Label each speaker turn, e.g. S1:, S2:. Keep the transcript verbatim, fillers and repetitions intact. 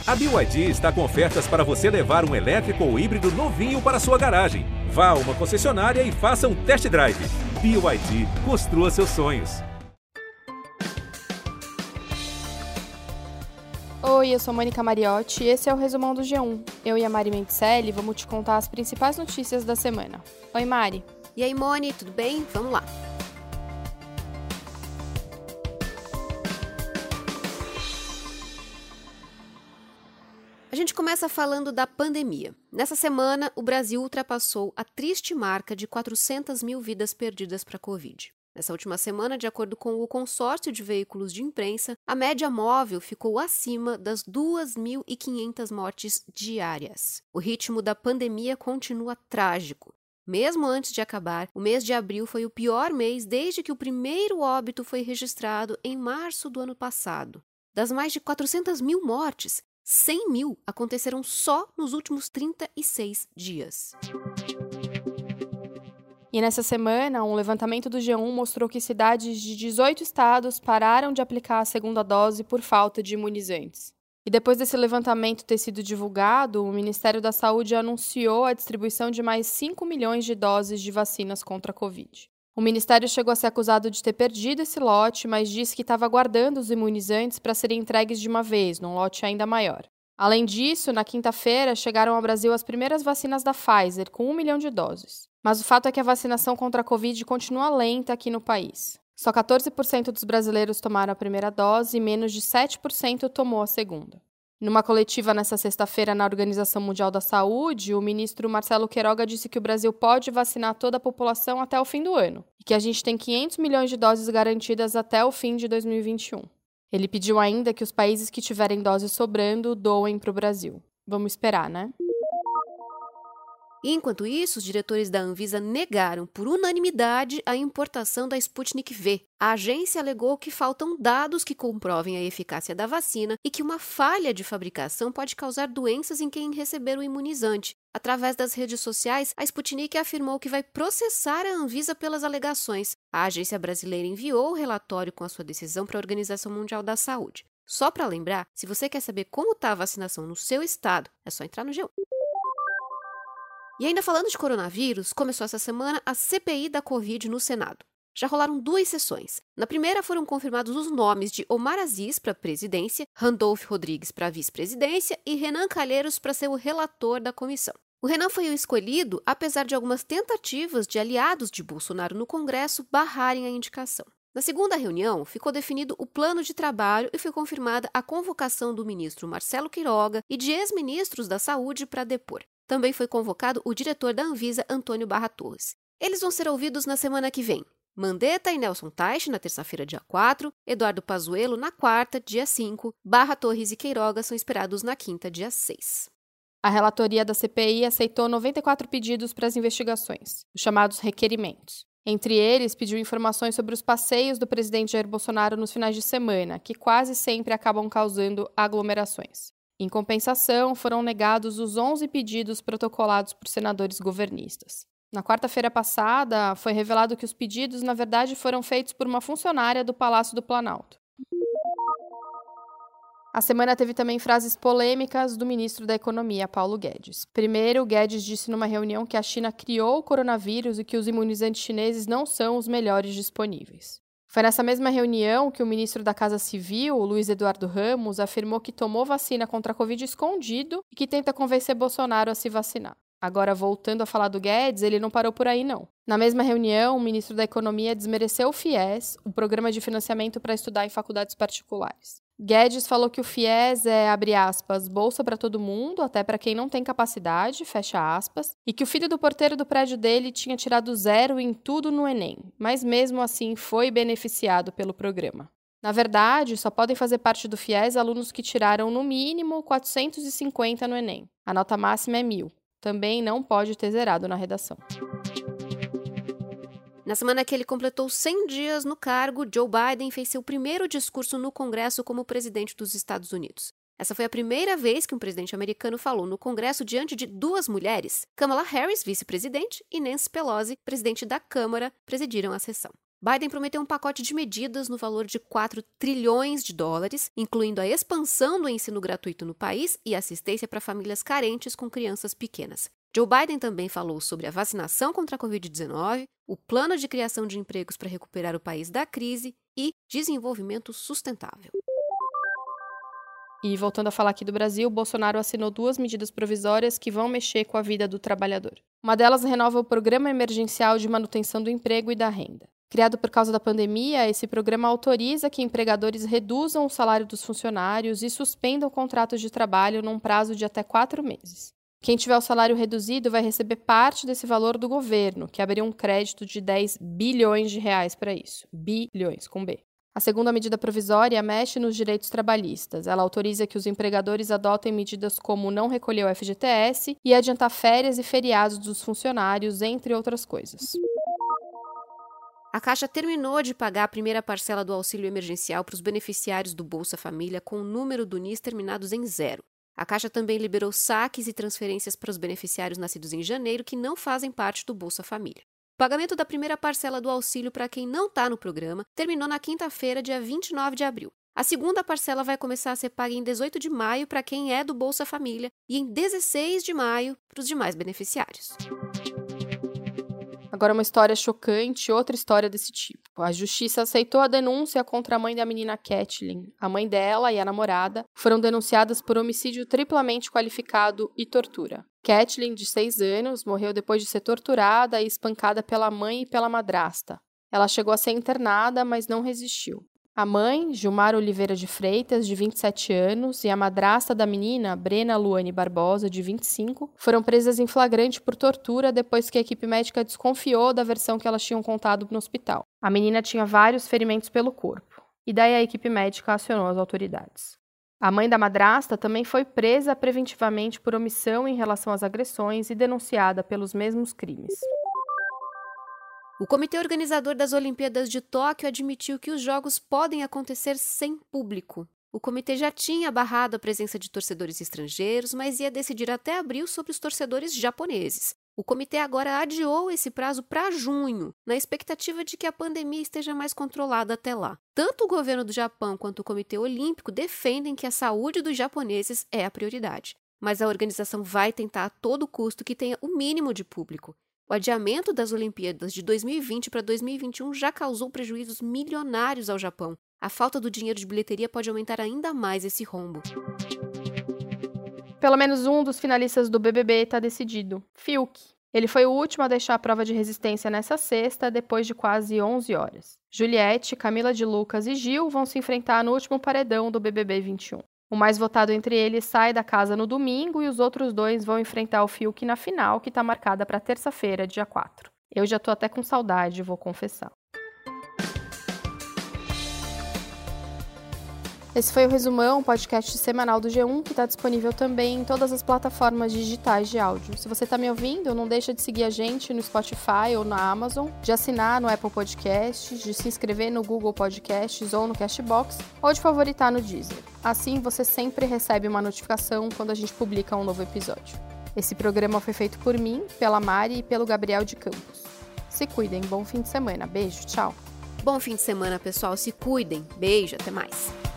S1: A B Y D está com ofertas para você levar um elétrico ou híbrido novinho para sua garagem. Vá a uma concessionária e faça um test drive. B Y D, construa seus sonhos.
S2: Oi, eu sou Mônica Mariotti e esse é o Resumão do G um. Eu e a Mari Mendicelli vamos te contar as principais notícias da semana. Oi, Mari.
S3: E aí, Moni, tudo bem? Vamos lá. A gente começa falando da pandemia. Nessa semana, o Brasil ultrapassou a triste marca de quatrocentas mil vidas perdidas para a Covid. Nessa última semana, de acordo com o consórcio de veículos de imprensa, a média móvel ficou acima das duas mil e quinhentas mortes diárias. O ritmo da pandemia continua trágico. Mesmo antes de acabar, o mês de abril foi o pior mês desde que o primeiro óbito foi registrado em março do ano passado. Das mais de quatrocentas mil mortes, cem mil aconteceram só nos últimos trinta e seis dias.
S2: E nessa semana, um levantamento do G um mostrou que cidades de dezoito estados pararam de aplicar a segunda dose por falta de imunizantes. E depois desse levantamento ter sido divulgado, o Ministério da Saúde anunciou a distribuição de mais cinco milhões de doses de vacinas contra a Covid. O Ministério chegou a ser acusado de ter perdido esse lote, mas disse que estava aguardando os imunizantes para serem entregues de uma vez, num lote ainda maior. Além disso, na quinta-feira, chegaram ao Brasil as primeiras vacinas da Pfizer, com um milhão de doses. Mas o fato é que a vacinação contra a Covid continua lenta aqui no país. Só quatorze por cento dos brasileiros tomaram a primeira dose e menos de sete por cento tomou a segunda. Numa coletiva nesta sexta-feira na Organização Mundial da Saúde, o ministro Marcelo Queiroga disse que o Brasil pode vacinar toda a população até o fim do ano e que a gente tem quinhentos milhões de doses garantidas até o fim de dois mil e vinte e um. Ele pediu ainda que os países que tiverem doses sobrando doem para o Brasil. Vamos esperar, né?
S3: Enquanto isso, os diretores da Anvisa negaram por unanimidade a importação da Sputnik V. A agência alegou que faltam dados que comprovem a eficácia da vacina e que uma falha de fabricação pode causar doenças em quem receber o imunizante. Através das redes sociais, a Sputnik afirmou que vai processar a Anvisa pelas alegações. A agência brasileira enviou o relatório com a sua decisão para a Organização Mundial da Saúde. Só para lembrar, se você quer saber como está a vacinação no seu estado, é só entrar no G um. E ainda falando de coronavírus, começou essa semana a C P I da Covid no Senado. Já rolaram duas sessões. Na primeira foram confirmados os nomes de Omar Aziz para a presidência, Randolph Rodrigues para a vice-presidência e Renan Calheiros para ser o relator da comissão. O Renan foi o escolhido, apesar de algumas tentativas de aliados de Bolsonaro no Congresso barrarem a indicação. Na segunda reunião, ficou definido o plano de trabalho e foi confirmada a convocação do ministro Marcelo Queiroga e de ex-ministros da Saúde para depor. Também foi convocado o diretor da Anvisa, Antônio Barra Torres. Eles vão ser ouvidos na semana que vem. Mandetta e Nelson Teich, na terça-feira, dia quatro, Eduardo Pazuello, na quarta, dia cinco, Barra Torres e Queiroga são esperados na quinta, dia seis.
S2: A relatoria da C P I aceitou noventa e quatro pedidos para as investigações, os chamados requerimentos. Entre eles, pediu informações sobre os passeios do presidente Jair Bolsonaro nos finais de semana, que quase sempre acabam causando aglomerações. Em compensação, foram negados os onze pedidos protocolados por senadores governistas. Na quarta-feira passada, foi revelado que os pedidos, na verdade, foram feitos por uma funcionária do Palácio do Planalto. A semana teve também frases polêmicas do ministro da Economia, Paulo Guedes. Primeiro, Guedes disse numa reunião que a China criou o coronavírus e que os imunizantes chineses não são os melhores disponíveis. Foi nessa mesma reunião que o ministro da Casa Civil, Luiz Eduardo Ramos, afirmou que tomou vacina contra a Covid escondido e que tenta convencer Bolsonaro a se vacinar. Agora, voltando a falar do Guedes, ele não parou por aí, não. Na mesma reunião, o ministro da Economia desmereceu o FIES, o programa de financiamento para estudar em faculdades particulares. Guedes falou que o FIES é, abre aspas, bolsa para todo mundo, até para quem não tem capacidade, fecha aspas, e que o filho do porteiro do prédio dele tinha tirado zero em tudo no Enem, mas mesmo assim foi beneficiado pelo programa. Na verdade, só podem fazer parte do FIES alunos que tiraram no mínimo quatrocentos e cinquenta no Enem. A nota máxima é mil. Também não pode ter zerado na redação.
S3: Na semana que ele completou cem dias no cargo, Joe Biden fez seu primeiro discurso no Congresso como presidente dos Estados Unidos. Essa foi a primeira vez que um presidente americano falou no Congresso diante de duas mulheres. Kamala Harris, vice-presidente, e Nancy Pelosi, presidente da Câmara, presidiram a sessão. Biden prometeu um pacote de medidas no valor de quatro trilhões de dólares, incluindo a expansão do ensino gratuito no país e assistência para famílias carentes com crianças pequenas. Joe Biden também falou sobre a vacinação contra a covid dezenove, o plano de criação de empregos para recuperar o país da crise e desenvolvimento sustentável.
S2: E voltando a falar aqui do Brasil, Bolsonaro assinou duas medidas provisórias que vão mexer com a vida do trabalhador. Uma delas renova o Programa Emergencial de Manutenção do Emprego e da Renda. Criado por causa da pandemia, esse programa autoriza que empregadores reduzam o salário dos funcionários e suspendam contratos de trabalho num prazo de até quatro meses. Quem tiver o salário reduzido vai receber parte desse valor do governo, que abriria um crédito de dez bilhões de reais para isso. Bilhões, com B. A segunda medida provisória mexe nos direitos trabalhistas. Ela autoriza que os empregadores adotem medidas como não recolher o F G T S e adiantar férias e feriados dos funcionários, entre outras coisas.
S3: A Caixa terminou de pagar a primeira parcela do auxílio emergencial para os beneficiários do Bolsa Família com o número do N I S terminados em zero. A Caixa também liberou saques e transferências para os beneficiários nascidos em janeiro que não fazem parte do Bolsa Família. O pagamento da primeira parcela do auxílio para quem não está no programa terminou na quinta-feira, dia vinte e nove de abril. A segunda parcela vai começar a ser paga em dezoito de maio para quem é do Bolsa Família e em dezesseis de maio para os demais beneficiários.
S2: Agora uma história chocante, outra história desse tipo. A justiça aceitou a denúncia contra a mãe da menina Kathleen. A mãe dela e a namorada foram denunciadas por homicídio triplamente qualificado e tortura. Kathleen, de seis anos, morreu depois de ser torturada e espancada pela mãe e pela madrasta. Ela chegou a ser internada, mas não resistiu. A mãe, Gilmar Oliveira de Freitas, de vinte e sete anos, e a madrasta da menina, Brena Luane Barbosa, de vinte e cinco, foram presas em flagrante por tortura depois que a equipe médica desconfiou da versão que elas tinham contado no hospital. A menina tinha vários ferimentos pelo corpo, e daí a equipe médica acionou as autoridades. A mãe da madrasta também foi presa preventivamente por omissão em relação às agressões e denunciada pelos mesmos crimes.
S3: O comitê organizador das Olimpíadas de Tóquio admitiu que os jogos podem acontecer sem público. O comitê já tinha barrado a presença de torcedores estrangeiros, mas ia decidir até abril sobre os torcedores japoneses. O comitê agora adiou esse prazo para junho, na expectativa de que a pandemia esteja mais controlada até lá. Tanto o governo do Japão quanto o Comitê Olímpico defendem que a saúde dos japoneses é a prioridade. Mas a organização vai tentar a todo custo que tenha o mínimo de público. O adiamento das Olimpíadas de dois mil e vinte para dois mil e vinte e um já causou prejuízos milionários ao Japão. A falta do dinheiro de bilheteria pode aumentar ainda mais esse rombo.
S2: Pelo menos um dos finalistas do B B B está decidido, Fiuk. Ele foi o último a deixar a prova de resistência nessa sexta, depois de quase onze horas. Juliette, Camila de Lucas e Gil vão se enfrentar no último paredão do B B B vinte e um. O mais votado entre eles sai da casa no domingo e os outros dois vão enfrentar o Fiuk na final, que está marcada para terça-feira, dia quatro. Eu já tô até com saudade, vou confessar. Esse foi o Resumão, podcast semanal do G um, que está disponível também em todas as plataformas digitais de áudio. Se você está me ouvindo, não deixa de seguir a gente no Spotify ou na Amazon, de assinar no Apple Podcasts, de se inscrever no Google Podcasts ou no Castbox, ou de favoritar no Deezer. Assim, você sempre recebe uma notificação quando a gente publica um novo episódio. Esse programa foi feito por mim, pela Mari e pelo Gabriel de Campos. Se cuidem, bom fim de semana. Beijo, tchau.
S3: Bom fim de semana, pessoal. Se cuidem. Beijo, até mais.